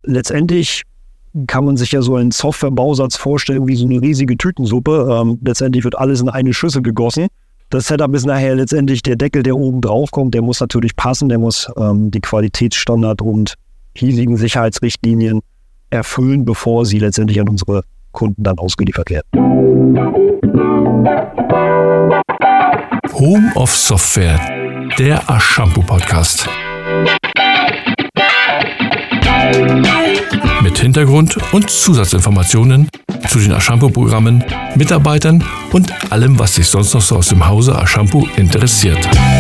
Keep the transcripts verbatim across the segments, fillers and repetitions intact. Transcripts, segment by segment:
letztendlich kann man sich ja so einen Softwarebausatz vorstellen wie so eine riesige Tütensuppe. Ähm, letztendlich wird alles in eine Schüssel gegossen. Das Setup ist nachher letztendlich der Deckel, der oben drauf kommt. Der muss natürlich passen, der muss ähm, die Qualitätsstandard und hiesigen Sicherheitsrichtlinien erfüllen, bevor sie letztendlich an unsere Kunden dann ausgeliefert werden. Home of Software, der Ashampoo-Podcast. Mit Hintergrund und Zusatzinformationen zu den Ashampoo-Programmen, Mitarbeitern und allem, was sich sonst noch so aus dem Hause Ashampoo interessiert.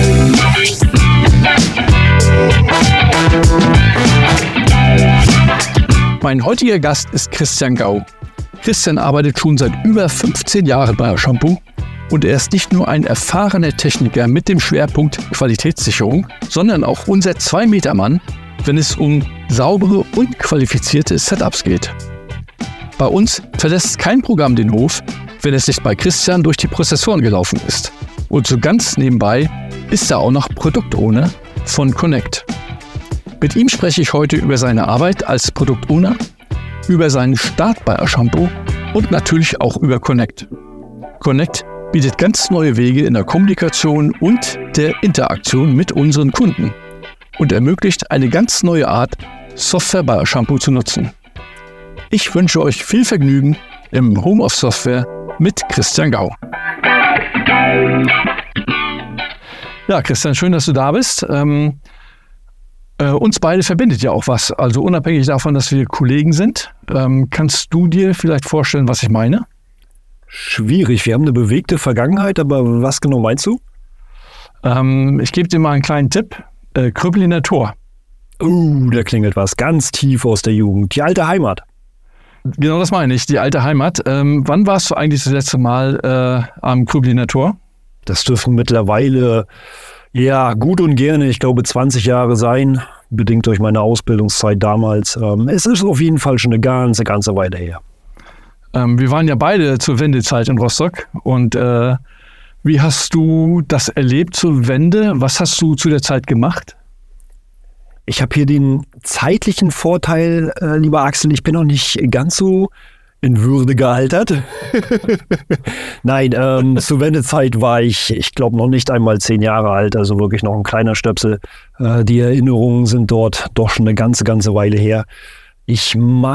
Mein heutiger Gast ist Christian Gau. Christian arbeitet schon seit über fünfzehn Jahren bei Ashampoo und er ist nicht nur ein erfahrener Techniker mit dem Schwerpunkt Qualitätssicherung, sondern auch unser Zwei-Meter-Mann, wenn es um saubere und qualifizierte Setups geht. Bei uns verlässt kein Programm den Hof, wenn es nicht bei Christian durch die Prozessoren gelaufen ist. Und so ganz nebenbei ist er auch noch Produktowner von Connect. Mit ihm spreche ich heute über seine Arbeit als Produktowner, über seinen Start bei Ashampoo und natürlich auch über Connect. Connect bietet ganz neue Wege in der Kommunikation und der Interaktion mit unseren Kunden und ermöglicht eine ganz neue Art, Software bei Ashampoo zu nutzen. Ich wünsche euch viel Vergnügen im Home of Software mit Christian Gau. Ja, Christian, schön, dass du da bist. Ähm, äh, uns beide verbindet ja auch was. Also unabhängig davon, dass wir Kollegen sind, ähm, kannst du dir vielleicht vorstellen, was ich meine? Schwierig. Wir haben eine bewegte Vergangenheit, aber was genau meinst du? Ähm, ich gebe dir mal einen kleinen Tipp. Äh, Kröbliner Tor. Uh, da klingelt was ganz tief aus der Jugend. Die alte Heimat. Genau das meine ich, die alte Heimat. Ähm, wann warst du eigentlich das letzte Mal äh, am Kröbliner Tor? Das dürfen mittlerweile, ja, gut und gerne, ich glaube, zwanzig Jahre sein, bedingt durch meine Ausbildungszeit damals. Ähm, es ist auf jeden Fall schon eine ganze, ganze Weile her. Ähm, wir waren ja beide zur Wendezeit in Rostock. Und äh, wie hast du das erlebt zur Wende? Was hast du zu der Zeit gemacht? Ich habe hier den zeitlichen Vorteil, äh, lieber Axel, ich bin noch nicht ganz so in Würde gealtert. Nein, ähm, zur Wendezeit war ich, ich glaube, noch nicht einmal zehn Jahre alt, also wirklich noch ein kleiner Stöpsel. Äh, die Erinnerungen sind dort doch schon eine ganze, ganze Weile her. Ich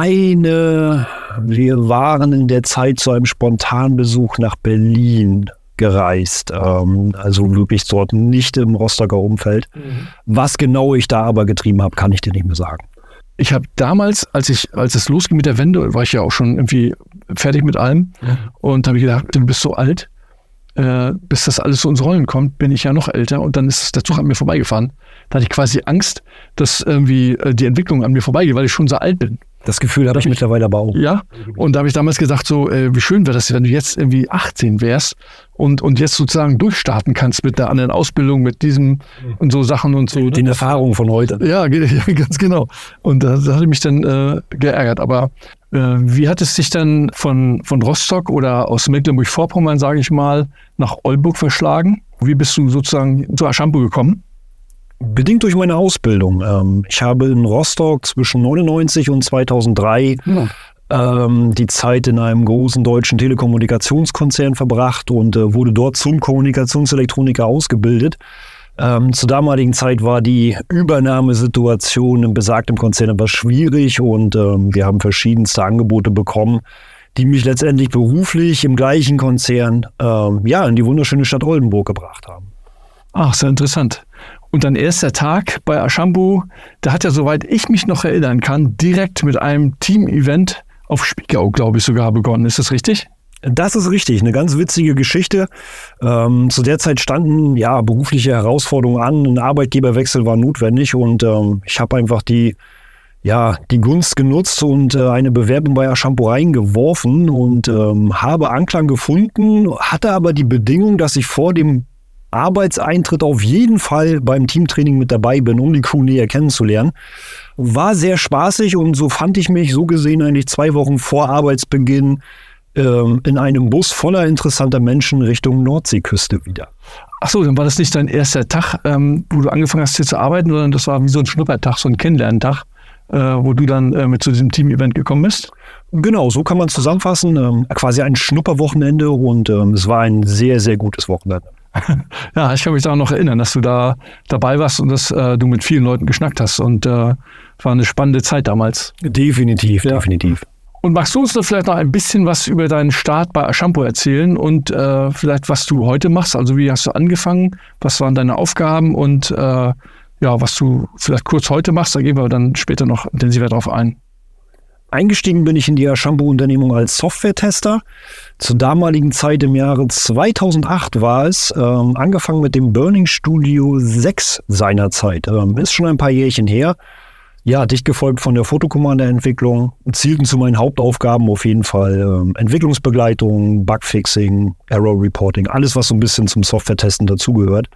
meine, wir waren in der Zeit zu einem Spontanbesuch nach Berlin gereist, ähm, also wirklich dort nicht im Rostocker Umfeld. Mhm. Was genau ich da aber getrieben habe, kann ich dir nicht mehr sagen. Ich habe damals, als ich, als es losging mit der Wende, war ich ja auch schon irgendwie fertig mit allem. Mhm. Und da habe ich gedacht, du bist so alt, äh, bis das alles so ins Rollen kommt, bin ich ja noch älter. Und dann ist der Zug an mir vorbeigefahren. Da hatte ich quasi Angst, dass irgendwie äh, die Entwicklung an mir vorbeigeht, weil ich schon so alt bin. Das Gefühl habe ich mittlerweile aber auch. Ja, und da habe ich damals gesagt, so äh, wie schön wäre das, wenn du jetzt irgendwie achtzehn wärst und, und jetzt sozusagen durchstarten kannst mit der anderen Ausbildung, mit diesem und so Sachen und so. Den Erfahrungen von heute. Ja, ja, ganz genau. Und da, da hatte ich mich dann äh, geärgert. Aber äh, wie hat es dich dann von, von Rostock oder aus Mecklenburg-Vorpommern, sage ich mal, nach Oldenburg verschlagen? Wie bist du sozusagen zu Ashampoo gekommen? Bedingt durch meine Ausbildung. Ich habe in Rostock zwischen neunundneunzig und zweitausenddrei ja. ähm, die Zeit in einem großen deutschen Telekommunikationskonzern verbracht und äh, wurde dort zum Kommunikationselektroniker ausgebildet. Ähm, zur damaligen Zeit war die Übernahmesituation in besagtem Konzern etwas schwierig und ähm, wir haben verschiedenste Angebote bekommen, die mich letztendlich beruflich im gleichen Konzern ähm, ja, in die wunderschöne Stadt Oldenburg gebracht haben. Ach, sehr interessant. Und dein erster Tag bei Ashampoo, der hat ja, soweit ich mich noch erinnern kann, direkt mit einem Team-Event auf Spiegau, glaube ich, sogar begonnen. Ist das richtig? Das ist richtig. Eine ganz witzige Geschichte. Ähm, zu der Zeit standen ja berufliche Herausforderungen an. Ein Arbeitgeberwechsel war notwendig und ähm, ich habe einfach die, ja, die Gunst genutzt und äh, eine Bewerbung bei Ashampoo reingeworfen und ähm, habe Anklang gefunden, hatte aber die Bedingung, dass ich vor dem Arbeitseintritt auf jeden Fall beim Teamtraining mit dabei bin, um die Crew näher kennenzulernen. War sehr spaßig und so fand ich mich so gesehen eigentlich zwei Wochen vor Arbeitsbeginn ähm, in einem Bus voller interessanter Menschen Richtung Nordseeküste wieder. Achso, dann war das nicht dein erster Tag, ähm, wo du angefangen hast hier zu arbeiten, sondern das war wie so ein Schnuppertag, so ein Kennenlerntag. äh, wo du dann äh, mit zu diesem Team-Event gekommen bist. Genau, so kann man es zusammenfassen. Ähm, quasi ein Schnupperwochenende und ähm, es war ein sehr, sehr gutes Wochenende. Ja, ich kann mich daran noch erinnern, dass du da dabei warst und dass äh, du mit vielen Leuten geschnackt hast. Und äh, war eine spannende Zeit damals. Definitiv, ja. definitiv. Und magst du uns da vielleicht noch ein bisschen was über deinen Start bei Ashampo erzählen und äh, vielleicht, was du heute machst? Also wie hast du angefangen? Was waren deine Aufgaben? Und äh, ja, was du vielleicht kurz heute machst, da gehen wir dann später noch intensiver drauf ein. Eingestiegen bin ich in die Ashampo-Unternehmung als Software-Tester. Zur damaligen Zeit im Jahre zweitausendacht war es, ähm, angefangen mit dem Burning Studio sechs seinerzeit. Ähm, ist schon ein paar Jährchen her. Ja, dicht gefolgt von der Fotokommande-Entwicklung. Zielten zu meinen Hauptaufgaben auf jeden Fall ähm, Entwicklungsbegleitung, Bugfixing, Error-Reporting, alles, was so ein bisschen zum Software-Testen dazugehört.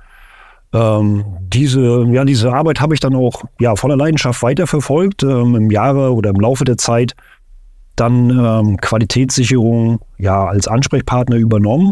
Ähm, diese, ja, diese Arbeit habe ich dann auch ja, voller Leidenschaft weiterverfolgt, ähm, im Jahre oder im Laufe der Zeit. Dann ähm, Qualitätssicherung ja, als Ansprechpartner übernommen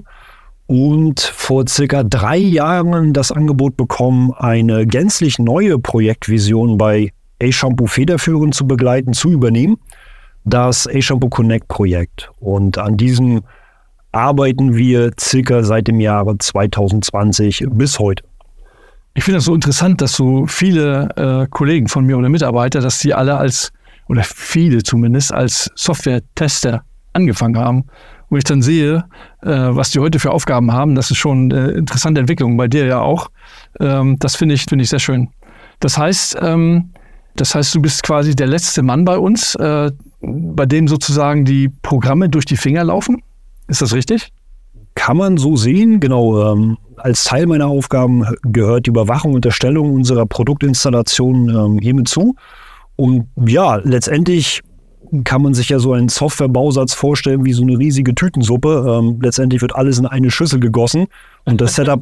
und vor circa drei Jahren das Angebot bekommen, eine gänzlich neue Projektvision bei Ashampo federführend zu begleiten, zu übernehmen, das Ashampo Connect Projekt. Und an diesem arbeiten wir circa seit dem Jahre zweitausendzwanzig bis heute. Ich finde das so interessant, dass so viele äh, Kollegen von mir oder Mitarbeiter, dass die alle als, oder viele zumindest, als Software-Tester angefangen haben. Und ich dann sehe, äh, was die heute für Aufgaben haben, das ist schon eine interessante Entwicklung, bei dir ja auch. Ähm, das finde ich, finde ich sehr schön. Das heißt, ähm, das heißt, du bist quasi der letzte Mann bei uns, äh, bei dem sozusagen die Programme durch die Finger laufen. Ist das richtig? Kann man so sehen, genau. Ähm, als Teil meiner Aufgaben gehört die Überwachung und Erstellung unserer Produktinstallation ähm, hiermit zu. Und ja, letztendlich kann man sich ja so einen Softwarebausatz vorstellen wie so eine riesige Tütensuppe. Ähm, letztendlich wird alles in eine Schüssel gegossen und das Setup,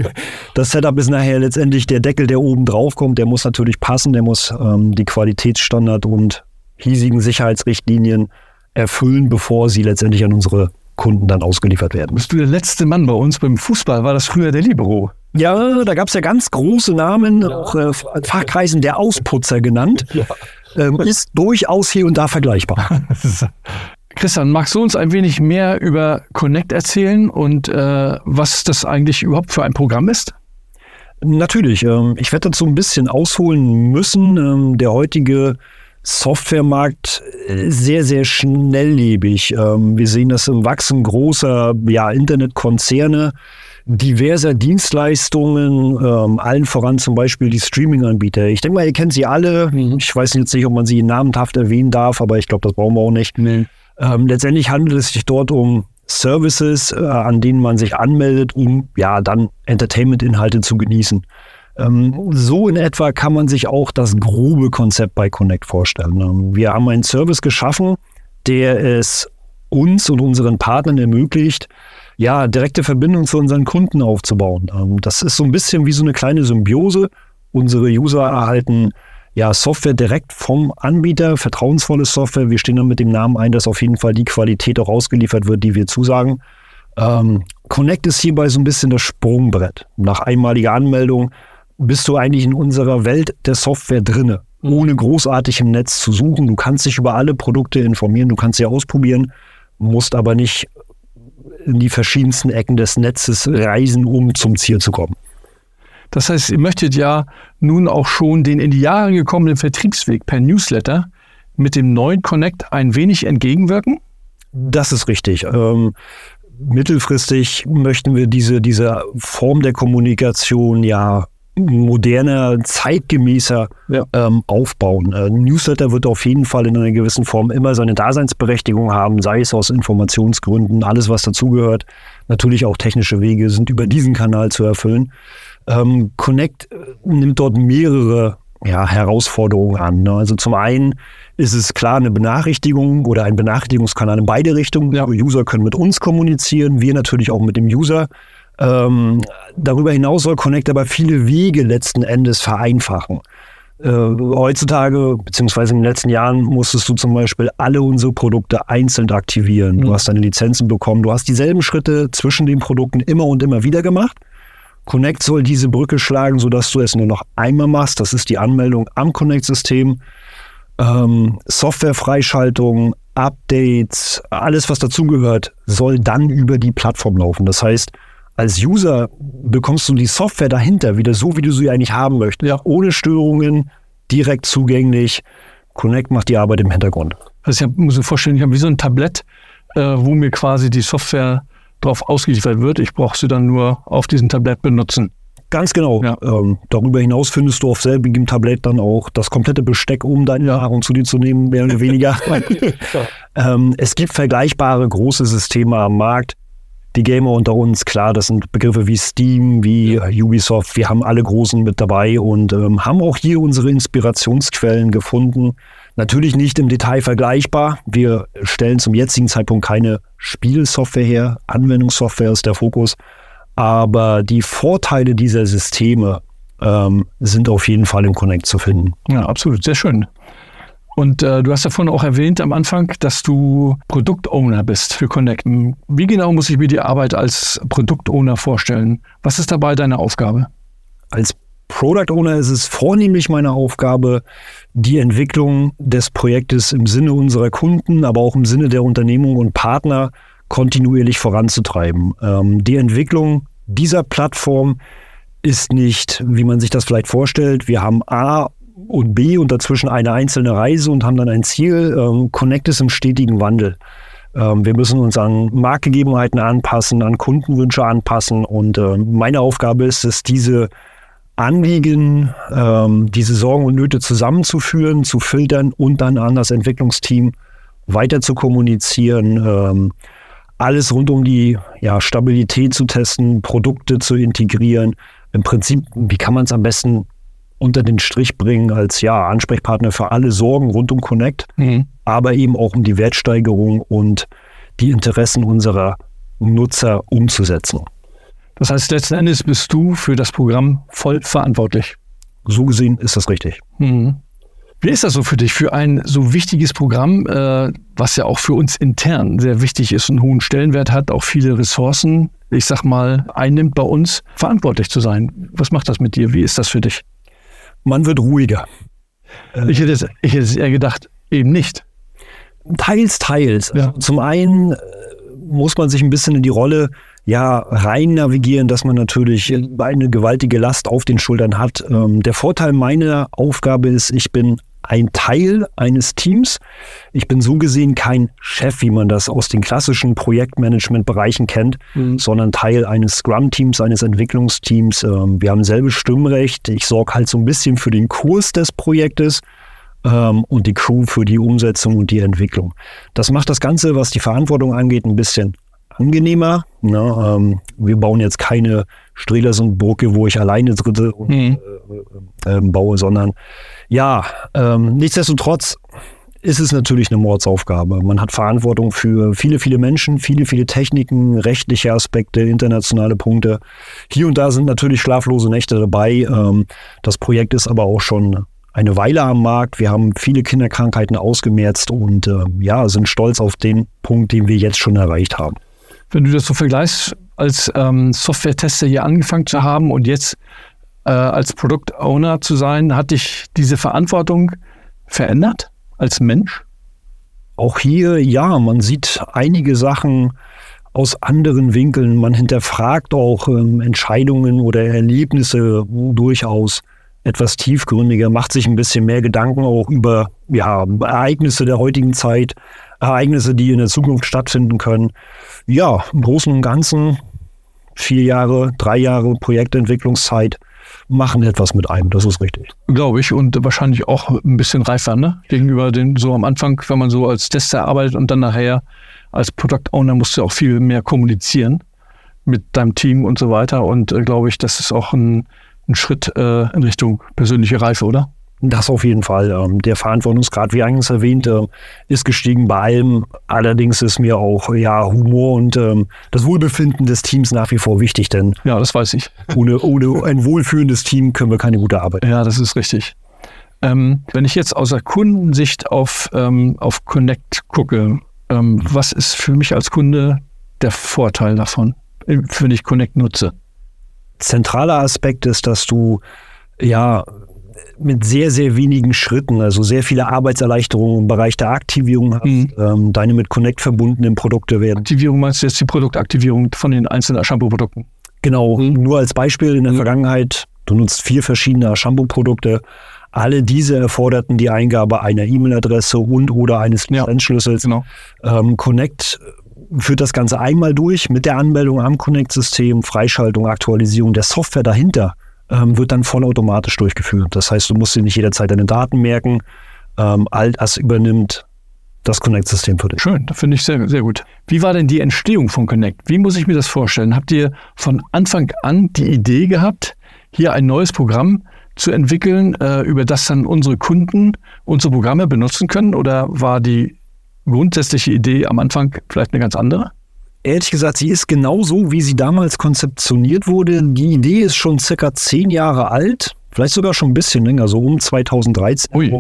das Setup ist nachher letztendlich der Deckel, der oben drauf kommt. Der muss natürlich passen, der muss ähm, die Qualitätsstandard und hiesigen Sicherheitsrichtlinien erfüllen, bevor sie letztendlich an unsere Kunden dann ausgeliefert werden. Bist du der letzte Mann bei uns? Beim Fußball war das früher der Libero. Ja, da gab es ja ganz große Namen, ja. auch äh, Fachkreisen der Ausputzer genannt. Ja. Ähm, ist durchaus hier und da vergleichbar. Christian, magst du uns ein wenig mehr über Connect erzählen und äh, was das eigentlich überhaupt für ein Programm ist? Natürlich. Ähm, ich werde dazu ein bisschen ausholen müssen. Ähm, der heutige Softwaremarkt sehr, sehr schnelllebig. Ähm, wir sehen das im Wachsen großer ja, Internetkonzerne, diverser Dienstleistungen, ähm, allen voran zum Beispiel die Streaming-Anbieter. Ich denke mal, ihr kennt sie alle. Mhm. Ich weiß jetzt nicht, ob man sie namhaft erwähnen darf, aber ich glaube, das brauchen wir auch nicht. Nee. Ähm, letztendlich handelt es sich dort um Services, äh, an denen man sich anmeldet, um ja dann Entertainment-Inhalte zu genießen. Ähm, so in etwa kann man sich auch das grobe Konzept bei Connect vorstellen. Ähm, wir haben einen Service geschaffen, der es uns und unseren Partnern ermöglicht, ja, direkte Verbindung zu unseren Kunden aufzubauen. Ähm, das ist so ein bisschen wie so eine kleine Symbiose. Unsere User erhalten ja Software direkt vom Anbieter, vertrauensvolle Software. Wir stehen dann mit dem Namen ein, dass auf jeden Fall die Qualität auch ausgeliefert wird, die wir zusagen. Ähm, Connect ist hierbei so ein bisschen das Sprungbrett. Nach einmaliger Anmeldung bist du eigentlich in unserer Welt der Software drinne, ohne großartig im Netz zu suchen. Du kannst dich über alle Produkte informieren, du kannst sie ausprobieren, musst aber nicht in die verschiedensten Ecken des Netzes reisen, um zum Ziel zu kommen. Das heißt, ihr möchtet ja nun auch schon den in die Jahre gekommenen Vertriebsweg per Newsletter mit dem neuen Connect ein wenig entgegenwirken? Das ist richtig. Ähm, mittelfristig möchten wir diese, diese Form der Kommunikation ja moderner, zeitgemäßer ja. ähm, aufbauen. Äh, Newsletter wird auf jeden Fall in einer gewissen Form immer seine Daseinsberechtigung haben, sei es aus Informationsgründen, alles was dazugehört. Natürlich auch technische Wege sind über diesen Kanal zu erfüllen. Ähm, Connect nimmt dort mehrere ja, Herausforderungen an. Ne? Also zum einen ist es klar eine Benachrichtigung oder ein Benachrichtigungskanal in beide Richtungen. Ja. User können mit uns kommunizieren, wir natürlich auch mit dem User. Ähm, darüber hinaus soll Connect aber viele Wege letzten Endes vereinfachen. Äh, heutzutage, beziehungsweise in den letzten Jahren, musstest du zum Beispiel alle unsere Produkte einzeln aktivieren. Mhm. Du hast deine Lizenzen bekommen, du hast dieselben Schritte zwischen den Produkten immer und immer wieder gemacht. Connect soll diese Brücke schlagen, sodass du es nur noch einmal machst. Das ist die Anmeldung am Connect-System. ähm, Softwarefreischaltung, Updates, alles was dazugehört, soll dann über die Plattform laufen. Das heißt, als User bekommst du die Software dahinter wieder so, wie du sie eigentlich haben möchtest. Ja. Ohne Störungen, direkt zugänglich. Connect macht die Arbeit im Hintergrund. Also ich muss mir vorstellen, ich habe wie so ein Tablett, äh, wo mir quasi die Software drauf ausgeliefert wird. Ich brauche sie dann nur auf diesem Tablett benutzen. Ganz genau. Ja. Ähm, darüber hinaus findest du auf selbigem Tablett dann auch das komplette Besteck, um deine ja. Nahrung zu dir zu nehmen, mehr oder weniger. ähm, es gibt vergleichbare große Systeme am Markt. Die Gamer unter uns, klar, das sind Begriffe wie Steam, wie Ubisoft. Wir haben alle Großen mit dabei und ähm, haben auch hier unsere Inspirationsquellen gefunden. Natürlich nicht im Detail vergleichbar. Wir stellen zum jetzigen Zeitpunkt keine Spielsoftware her. Anwendungssoftware ist der Fokus. Aber die Vorteile dieser Systeme ähm, sind auf jeden Fall im Connect zu finden. Ja, absolut. Sehr schön. Und äh, du hast ja vorhin auch erwähnt am Anfang, dass du Produktowner bist für Connect. Wie genau muss ich mir die Arbeit als Produktowner vorstellen? Was ist dabei deine Aufgabe? Als Product Owner ist es vornehmlich meine Aufgabe, die Entwicklung des Projektes im Sinne unserer Kunden, aber auch im Sinne der Unternehmung und Partner kontinuierlich voranzutreiben. Ähm, die Entwicklung dieser Plattform ist nicht, wie man sich das vielleicht vorstellt. Wir haben A und B und dazwischen eine einzelne Reise und haben dann ein Ziel. Ähm, Connect ist im stetigen Wandel. Ähm, wir müssen uns an Marktgegebenheiten anpassen, an Kundenwünsche anpassen und äh, meine Aufgabe ist es, diese Anliegen, ähm, diese Sorgen und Nöte zusammenzuführen, zu filtern und dann an das Entwicklungsteam weiter zu kommunizieren. Ähm, alles rund um die ja, Stabilität zu testen, Produkte zu integrieren. Im Prinzip, wie kann man es am besten unter den Strich bringen als ja, Ansprechpartner für alle Sorgen rund um Connect, mhm. aber eben auch um die Wertsteigerung und die Interessen unserer Nutzer umzusetzen. Das heißt, letzten Endes bist du für das Programm voll verantwortlich. So gesehen ist das richtig. Mhm. Wie ist das so für dich, für ein so wichtiges Programm, äh, was ja auch für uns intern sehr wichtig ist, einen hohen Stellenwert hat, auch viele Ressourcen, ich sag mal, einnimmt bei uns, verantwortlich zu sein? Was macht das mit dir? Wie ist das für dich? Man wird ruhiger. Ich hätte es, ich hätte es eher gedacht, eben nicht. Teils, teils. Ja. Also zum einen äh, muss man sich ein bisschen in die Rolle ja, rein navigieren, dass man natürlich eine gewaltige Last auf den Schultern hat. Ähm, der Vorteil meiner Aufgabe ist, ich bin ein Teil eines Teams. Ich bin so gesehen kein Chef, wie man das aus den klassischen Projektmanagement-Bereichen kennt, mhm. sondern Teil eines Scrum-Teams, eines Entwicklungsteams. Ähm, wir haben selbe Stimmrecht. Ich sorge halt so ein bisschen für den Kurs des Projektes ähm, und die Crew für die Umsetzung und die Entwicklung. Das macht das Ganze, was die Verantwortung angeht, ein bisschen angenehmer. Na, ähm, wir bauen jetzt keine Strelasund-Brücke, wo ich alleine dritte und, mhm. äh, äh, baue, sondern ja, ähm, nichtsdestotrotz ist es natürlich eine Mordsaufgabe. Man hat Verantwortung für viele, viele Menschen, viele, viele Techniken, rechtliche Aspekte, internationale Punkte. Hier und da sind natürlich schlaflose Nächte dabei. Ähm, das Projekt ist aber auch schon eine Weile am Markt. Wir haben viele Kinderkrankheiten ausgemerzt und äh, ja, sind stolz auf den Punkt, den wir jetzt schon erreicht haben. Wenn du das so vergleichst, als ähm, Software-Tester hier angefangen zu haben und jetzt äh, als Product-Owner zu sein, hat dich diese Verantwortung verändert als Mensch? Auch hier, ja, man sieht einige Sachen aus anderen Winkeln. Man hinterfragt auch ähm, Entscheidungen oder Erlebnisse durchaus etwas tiefgründiger, macht sich ein bisschen mehr Gedanken auch über ja, Ereignisse der heutigen Zeit, Ereignisse, die in der Zukunft stattfinden können. Ja, im Großen und Ganzen vier Jahre, drei Jahre Projektentwicklungszeit machen etwas mit einem, das ist richtig. Glaube ich, und wahrscheinlich auch ein bisschen reifer, ne? Gegenüber den, so am Anfang, wenn man so als Tester arbeitet und dann nachher als Product Owner musst du auch viel mehr kommunizieren mit deinem Team und so weiter und äh, glaube ich, das ist auch ein, ein Schritt äh, in Richtung persönliche Reife, oder? Das auf jeden Fall. Ähm, der Verantwortungsgrad, wie eingangs erwähnt, äh, ist gestiegen bei allem. Allerdings ist mir auch ja, Humor und ähm, das Wohlbefinden des Teams nach wie vor wichtig, denn ja, das weiß ich. Ohne, ohne ein wohlfühlendes Team können wir keine gute Arbeit. Ja, das ist richtig. Ähm, wenn ich jetzt aus der Kundensicht auf, ähm, auf Connect gucke, ähm, was ist für mich als Kunde der Vorteil davon, wenn ich Connect nutze? Zentraler Aspekt ist, dass du ja mit sehr, sehr wenigen Schritten, also sehr viele Arbeitserleichterungen im Bereich der Aktivierung hast. Mhm. Ähm, deine mit Connect verbundenen Produkte werden. Aktivierung meinst du jetzt die Produktaktivierung von den einzelnen Shampoo-Produkten? Genau, mhm. nur als Beispiel in der mhm. Vergangenheit, du nutzt vier verschiedene Shampoo-Produkte. Alle diese erforderten die Eingabe einer E-Mail-Adresse und oder eines Lizenzschlüssels. Ja, genau. ähm, Connect führt das Ganze einmal durch mit der Anmeldung am Connect-System, Freischaltung, Aktualisierung der Software dahinter ähm, wird dann vollautomatisch durchgeführt. Das heißt, du musst dir nicht jederzeit deine Daten merken. Ähm, all das übernimmt das Connect-System für dich. Schön, das finde ich sehr, sehr gut. Wie war denn die Entstehung von Connect? Wie muss ich mir das vorstellen? Habt ihr von Anfang an die Idee gehabt, hier ein neues Programm zu entwickeln, äh, über das dann unsere Kunden unsere Programme benutzen können? Oder war die grundsätzliche Idee am Anfang vielleicht eine ganz andere? Ehrlich gesagt, sie ist genauso, wie sie damals konzeptioniert wurde. Die Idee ist schon circa zehn Jahre alt, vielleicht sogar schon ein bisschen länger, so um zweitausenddreizehn. Ui.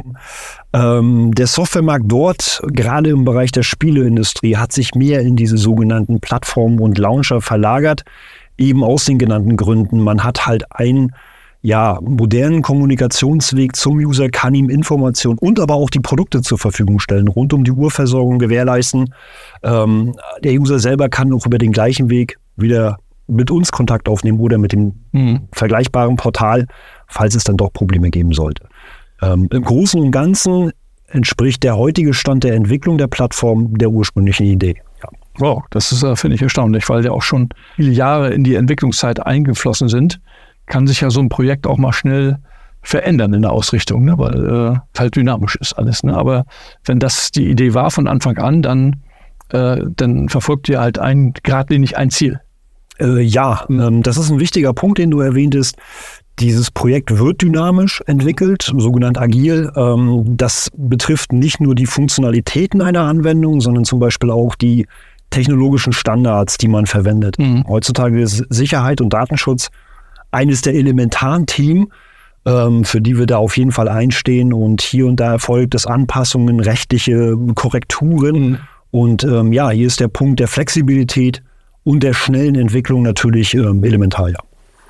Ähm, der Softwaremarkt dort, gerade im Bereich der Spieleindustrie, hat sich mehr in diese sogenannten Plattformen und Launcher verlagert, eben aus den genannten Gründen. Man hat halt ein ja, modernen Kommunikationsweg zum User, kann ihm Informationen und aber auch die Produkte zur Verfügung stellen, rund um die Uhrversorgung gewährleisten. Ähm, der User selber kann auch über den gleichen Weg wieder mit uns Kontakt aufnehmen oder mit dem mhm. vergleichbaren Portal, falls es dann doch Probleme geben sollte. Ähm, im Großen und Ganzen entspricht der heutige Stand der Entwicklung der Plattform der ursprünglichen Idee. Ja. Wow, das ist, finde ich, erstaunlich, weil ja auch schon viele Jahre in die Entwicklungszeit eingeflossen sind. Kann sich ja so ein Projekt auch mal schnell verändern in der Ausrichtung, ne? Weil äh, halt dynamisch ist alles. Ne? Aber wenn das die Idee war von Anfang an, dann, äh, dann verfolgt ihr halt ein, geradlinig ein Ziel. Äh, ja, ähm, das ist ein wichtiger Punkt, den du erwähntest. Dieses Projekt wird dynamisch entwickelt, sogenannt agil. Ähm, das betrifft nicht nur die Funktionalitäten einer Anwendung, sondern zum Beispiel auch die technologischen Standards, die man verwendet. Mhm. Heutzutage ist Sicherheit und Datenschutz eines der elementaren Themen, ähm, für die wir da auf jeden Fall einstehen. Und hier und da erfolgt es Anpassungen, rechtliche Korrekturen. Mhm. Und ähm, ja, hier ist der Punkt der Flexibilität und der schnellen Entwicklung natürlich ähm, elementar, ja.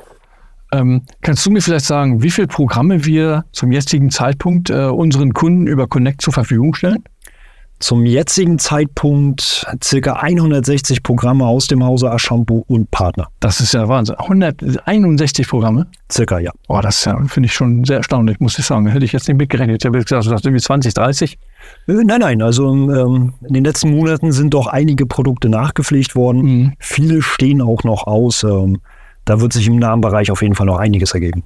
Ähm, kannst du mir vielleicht sagen, wie viele Programme wir zum jetzigen Zeitpunkt äh, unseren Kunden über Connect zur Verfügung stellen? Zum jetzigen Zeitpunkt ca. hundertsechzig Programme aus dem Hause Ashampoo und Partner. Das ist ja Wahnsinn. hunderteinundsechzig Programme? Circa, ja. Oh, das ja, finde ich schon sehr erstaunlich, muss ich sagen. Hätte ich jetzt nicht mitgerechnet. Ich habe jetzt gesagt, du sagst irgendwie zwanzig, dreißig? Nein, nein. Also ähm, in den letzten Monaten sind doch einige Produkte nachgepflegt worden. Mhm. Viele stehen auch noch aus. Ähm, da wird sich im nahen Bereich auf jeden Fall noch einiges ergeben.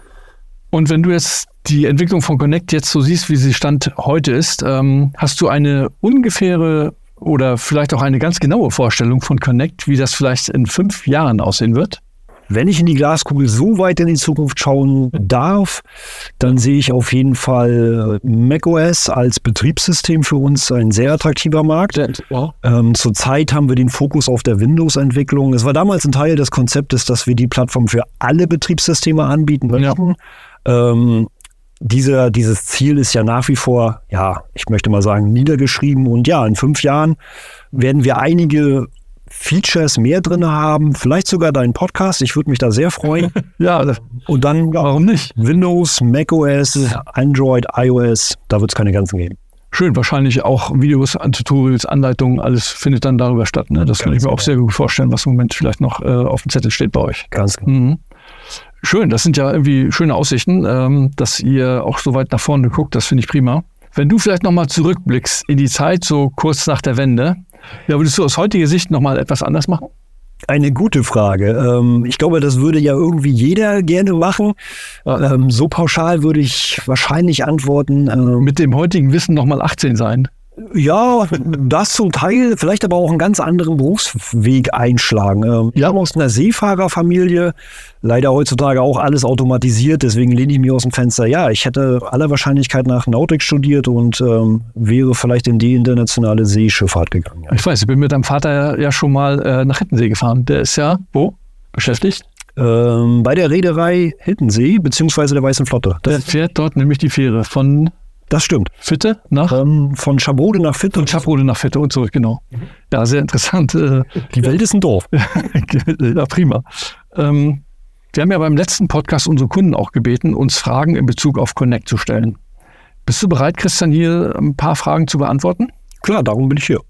Und wenn du jetzt die Entwicklung von Connect jetzt so siehst, wie sie Stand heute ist, ähm, hast du eine ungefähre oder vielleicht auch eine ganz genaue Vorstellung von Connect, wie das vielleicht in fünf Jahren aussehen wird? Wenn ich in die Glaskugel so weit in die Zukunft schauen darf, dann sehe ich auf jeden Fall macOS als Betriebssystem für uns ein sehr attraktiver Markt. Ja. Ähm, zurzeit haben wir den Fokus auf der Windows-Entwicklung. Es war damals ein Teil des Konzeptes, dass wir die Plattform für alle Betriebssysteme anbieten möchten. Ja. Ähm, dieser, dieses Ziel ist ja nach wie vor, ja, ich möchte mal sagen, niedergeschrieben. Und ja, in fünf Jahren werden wir einige Features mehr drin haben, vielleicht sogar deinen Podcast. Ich würde mich da sehr freuen. Ja, und dann, warum nicht? Windows, macOS, Android, iOS, da wird es keine Grenzen geben. Schön, wahrscheinlich auch Videos, Tutorials, Anleitungen, alles findet dann darüber statt. Ne? Das kann ich mir auch sehr gut vorstellen, was im Moment vielleicht noch äh, auf dem Zettel steht bei euch. Ganz genau. Mhm. Schön, das sind ja irgendwie schöne Aussichten, ähm, dass ihr auch so weit nach vorne guckt, das finde ich prima. Wenn du vielleicht nochmal zurückblickst in die Zeit, so kurz nach der Wende, ja, würdest du aus heutiger Sicht nochmal etwas anders machen? Eine gute Frage. Ähm, ich glaube, das würde ja irgendwie jeder gerne machen. Ähm, so pauschal würde ich wahrscheinlich antworten. Ähm, Mit dem heutigen Wissen nochmal achtzehn sein. Ja, das zum Teil, vielleicht aber auch einen ganz anderen Berufsweg einschlagen. Ähm, ja, aus einer Seefahrerfamilie, leider heutzutage auch alles automatisiert, deswegen lehne ich mich aus dem Fenster. Ja, ich hätte aller Wahrscheinlichkeit nach Nautik studiert und ähm, wäre vielleicht in die internationale Seeschifffahrt gegangen. Ja. Ich weiß, ich bin mit deinem Vater ja schon mal äh, nach Hittensee gefahren. Der ist ja wo beschäftigt? Ähm, bei der Reederei Hittensee, beziehungsweise der Weißen Flotte. Das der fährt dort nämlich die Fähre von... Das stimmt. Fitte nach? Ähm, von Schabrode nach Fitte. Von Schabrode nach Fitte und zurück, genau. Mhm. Ja, sehr interessant. Die Welt ist ein Dorf. Ja, prima. Ähm, Wir haben ja beim letzten Podcast unsere Kunden auch gebeten, uns Fragen in Bezug auf Connect zu stellen. Bist du bereit, Christian, hier ein paar Fragen zu beantworten? Klar, darum bin ich hier.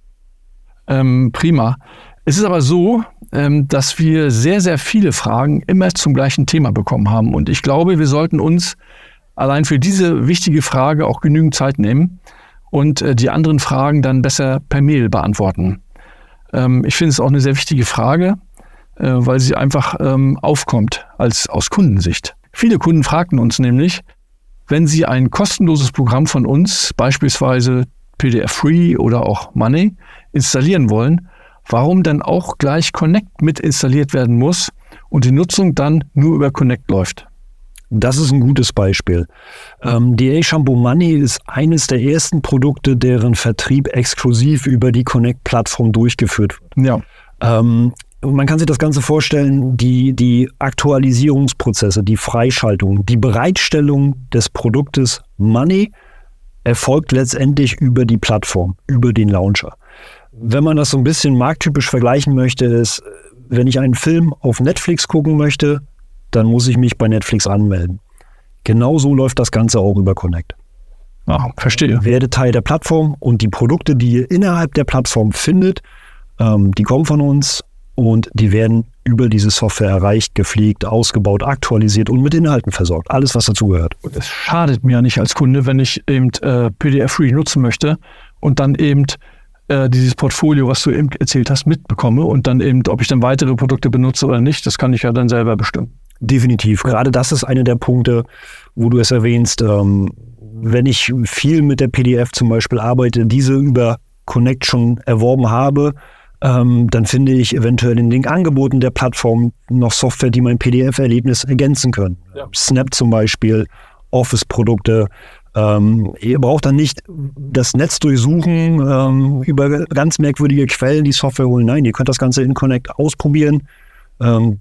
Ähm, prima. Es ist aber so, ähm, dass wir sehr, sehr viele Fragen immer zum gleichen Thema bekommen haben. Und ich glaube, wir sollten uns allein für diese wichtige Frage auch genügend Zeit nehmen und äh, die anderen Fragen dann besser per Mail beantworten. Ähm, ich finde es auch eine sehr wichtige Frage, äh, weil sie einfach ähm, aufkommt als aus Kundensicht. Viele Kunden fragten uns nämlich, wenn sie ein kostenloses Programm von uns, beispielsweise P D F-Free oder auch Money, installieren wollen, warum dann auch gleich Connect mit installiert werden muss und die Nutzung dann nur über Connect läuft. Das ist ein gutes Beispiel. Ähm, die A-Shampoo Money ist eines der ersten Produkte, deren Vertrieb exklusiv über die Connect-Plattform durchgeführt wird. Ja. Ähm, man kann sich das Ganze vorstellen, die, die Aktualisierungsprozesse, die Freischaltung, die Bereitstellung des Produktes Money erfolgt letztendlich über die Plattform, über den Launcher. Wenn man das so ein bisschen markttypisch vergleichen möchte, ist, wenn ich einen Film auf Netflix gucken möchte, dann muss ich mich bei Netflix anmelden. Genauso läuft das Ganze auch über Connect. Ah, verstehe. Werde Teil der Plattform und die Produkte, die ihr innerhalb der Plattform findet, ähm, die kommen von uns und die werden über diese Software erreicht, gepflegt, ausgebaut, aktualisiert und mit Inhalten versorgt. Alles, was dazugehört. Es schadet mir ja nicht als Kunde, wenn ich eben äh, P D F-Free nutzen möchte und dann eben äh, dieses Portfolio, was du eben erzählt hast, mitbekomme und dann eben, ob ich dann weitere Produkte benutze oder nicht, das kann ich ja dann selber bestimmen. Definitiv. Gerade das ist einer der Punkte, wo du es erwähnst. Ähm, wenn ich viel mit der P D F zum Beispiel arbeite, diese über Connect schon erworben habe, ähm, dann finde ich eventuell in den Angeboten der Plattform noch Software, die mein P D F-Erlebnis ergänzen können. Ja. Snap zum Beispiel, Office-Produkte. Ähm, ihr braucht dann nicht das Netz durchsuchen, ähm, über ganz merkwürdige Quellen die Software holen. Nein, ihr könnt das Ganze in Connect ausprobieren. Ähm,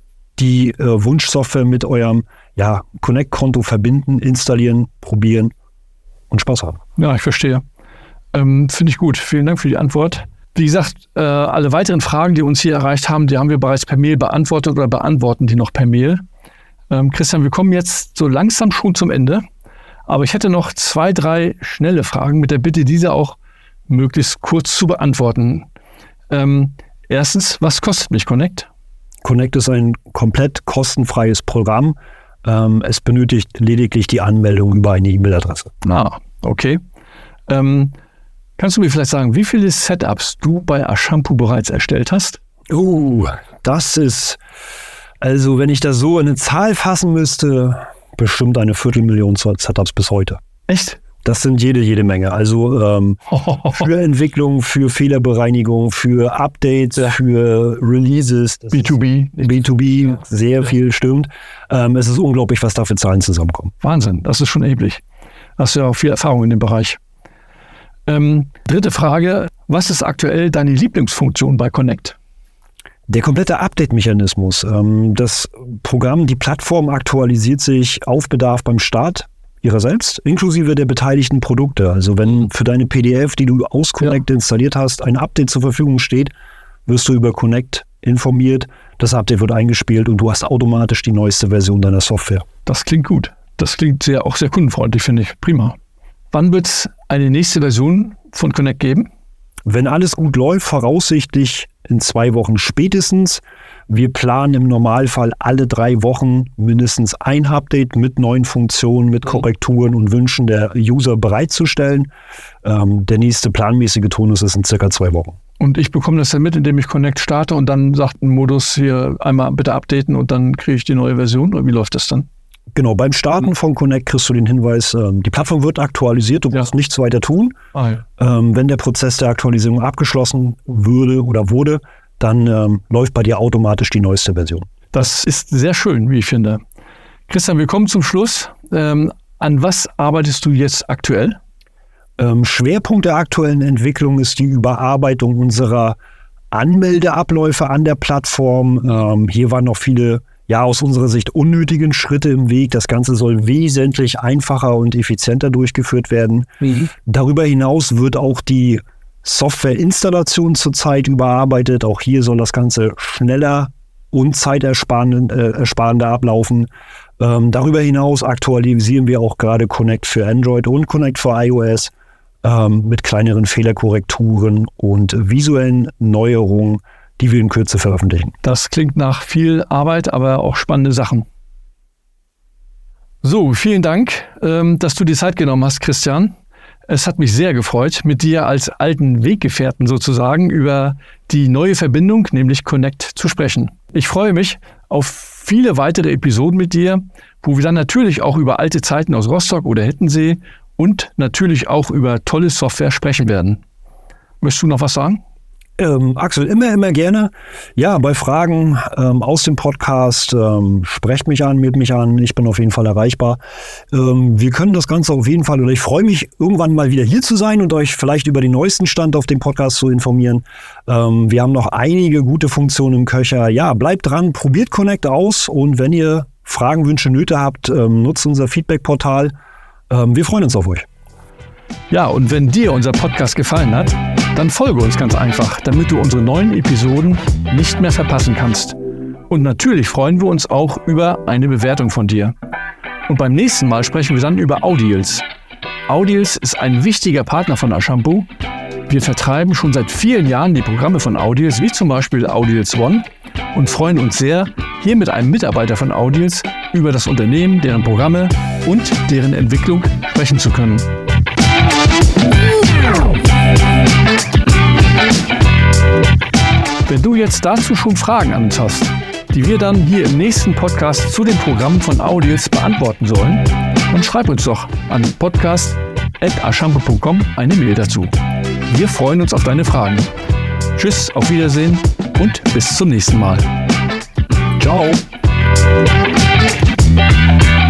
die äh, Wunschsoftware mit eurem ja, Connect-Konto verbinden, installieren, probieren und Spaß haben. Ja, ich verstehe. Ähm, Finde ich gut. Vielen Dank für die Antwort. Wie gesagt, äh, alle weiteren Fragen, die uns hier erreicht haben, die haben wir bereits per Mail beantwortet oder beantworten die noch per Mail. Ähm, Christian, wir kommen jetzt so langsam schon zum Ende. Aber ich hätte noch zwei, drei schnelle Fragen mit der Bitte, diese auch möglichst kurz zu beantworten. Ähm, erstens, was kostet mich Connect? Connect ist ein komplett kostenfreies Programm. Ähm, es benötigt lediglich die Anmeldung über eine E-Mail-Adresse. Ah, okay. Ähm, kannst du mir vielleicht sagen, wie viele Setups du bei Ashampoo bereits erstellt hast? Uh, das ist, also wenn ich das so in eine Zahl fassen müsste, bestimmt eine Viertelmillion Setups bis heute. Echt? Das sind jede, jede Menge. Also ähm, für Entwicklung, für Fehlerbereinigung, für Updates, ja. für Releases. B zwei B. B zwei B, sehr viel stimmt. Ähm, es ist unglaublich, was da für Zahlen zusammenkommen. Wahnsinn, das ist schon erheblich. Hast du ja auch viel Erfahrung in dem Bereich. Ähm, dritte Frage, was ist aktuell deine Lieblingsfunktion bei Connect? Der komplette Update-Mechanismus. Ähm, das Programm, die Plattform aktualisiert sich auf Bedarf beim Start ihrer selbst, inklusive der beteiligten Produkte. Also wenn für deine P D F, die du aus Connect ja. installiert hast, ein Update zur Verfügung steht, wirst du über Connect informiert, das Update wird eingespielt und du hast automatisch die neueste Version deiner Software. Das klingt gut. Das klingt sehr, auch sehr kundenfreundlich, finde ich. Prima. Wann wird es eine nächste Version von Connect geben? Wenn alles gut läuft, voraussichtlich in zwei Wochen spätestens. Wir planen im Normalfall alle drei Wochen mindestens ein Update mit neuen Funktionen, mit Korrekturen und Wünschen der User bereitzustellen. Ähm, der nächste planmäßige Turnus ist in circa zwei Wochen. Und ich bekomme das dann mit, indem ich Connect starte und dann sagt ein Modus hier einmal bitte updaten und dann kriege ich die neue Version? Oder wie läuft das dann? Genau, beim Starten von Connect kriegst du den Hinweis, ähm, die Plattform wird aktualisiert, du ja. musst nichts weiter tun. Ah, ja. ähm, wenn der Prozess der Aktualisierung abgeschlossen würde oder wurde, dann ähm, läuft bei dir automatisch die neueste Version. Das ist sehr schön, wie ich finde. Christian, wir kommen zum Schluss. Ähm, an was arbeitest du jetzt aktuell? Ähm, Schwerpunkt der aktuellen Entwicklung ist die Überarbeitung unserer Anmeldeabläufe an der Plattform. Ähm, hier waren noch viele, ja aus unserer Sicht unnötigen Schritte im Weg. Das Ganze soll wesentlich einfacher und effizienter durchgeführt werden. Mhm. Darüber hinaus wird auch die Softwareinstallation zurzeit überarbeitet. Auch hier soll das Ganze schneller und zeitersparende äh, ersparende ablaufen. Ähm, darüber hinaus aktualisieren wir auch gerade Connect für Android und Connect für iOS ähm, mit kleineren Fehlerkorrekturen und visuellen Neuerungen, die wir in Kürze veröffentlichen. Das klingt nach viel Arbeit, aber auch spannende Sachen. So, vielen Dank, ähm, dass du die Zeit genommen hast, Christian. Es hat mich sehr gefreut, mit dir als alten Weggefährten sozusagen über die neue Verbindung, nämlich Connect, zu sprechen. Ich freue mich auf viele weitere Episoden mit dir, wo wir dann natürlich auch über alte Zeiten aus Rostock oder Hittensee und natürlich auch über tolle Software sprechen werden. Möchtest du noch was sagen? Ähm, Axel, immer, immer gerne. Ja, bei Fragen ähm, aus dem Podcast, ähm, sprecht mich an, meldet mich an. Ich bin auf jeden Fall erreichbar. Ähm, wir können das Ganze auf jeden Fall, oder ich freue mich, irgendwann mal wieder hier zu sein und euch vielleicht über den neuesten Stand auf dem Podcast zu informieren. Ähm, wir haben noch einige gute Funktionen im Köcher. Ja, bleibt dran, probiert Connect aus und wenn ihr Fragen, Wünsche, Nöte habt, ähm, nutzt unser Feedback-Portal. Ähm, wir freuen uns auf euch. Ja, und wenn dir unser Podcast gefallen hat, dann folge uns ganz einfach, damit du unsere neuen Episoden nicht mehr verpassen kannst. Und natürlich freuen wir uns auch über eine Bewertung von dir. Und beim nächsten Mal sprechen wir dann über Audiels. Audiels ist ein wichtiger Partner von Ashampoo. Wir vertreiben schon seit vielen Jahren die Programme von Audiels, wie zum Beispiel Audiels One, und freuen uns sehr, hier mit einem Mitarbeiter von Audiels über das Unternehmen, deren Programme und deren Entwicklung sprechen zu können. Wenn du jetzt dazu schon Fragen an uns hast, die wir dann hier im nächsten Podcast zu den Programmen von Audiels beantworten sollen, dann schreib uns doch an podcast at ashampoo punkt com eine Mail dazu. Wir freuen uns auf deine Fragen. Tschüss, auf Wiedersehen und bis zum nächsten Mal. Ciao.